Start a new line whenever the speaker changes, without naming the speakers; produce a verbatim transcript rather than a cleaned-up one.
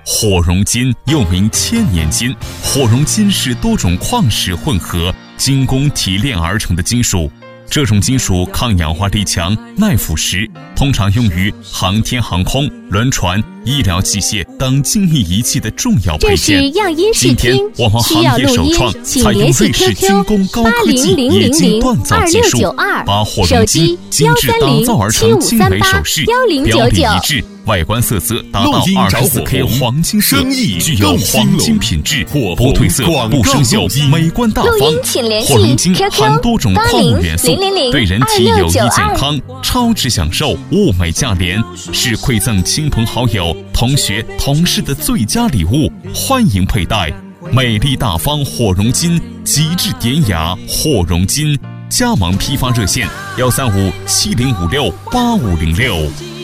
火熔金又名千年金，火熔金是多种矿石混合精工提炼而成的金属。这种金属抗氧化力强，耐腐蚀，通常用于航天航空、轮船、医疗器械等精密仪器的重要配件。
这是样音视听，
我们行业首创采用瑞士精工高科技冶金锻造技术，把火熔金精致打造而成精美首饰，标比一致，外观色泽达到 二十四 K 黄金色，具有黄金品质，不褪色不生锈，美观大方。火熔金含多种矿物元素，对人体有益健康，超值享受，物美价廉，是馈赠亲朋好友、同学、同事的最佳礼物，欢迎佩戴。美丽大方火熔金，极致典雅火熔金，加盟批发热线：幺三五七零五六八五零六。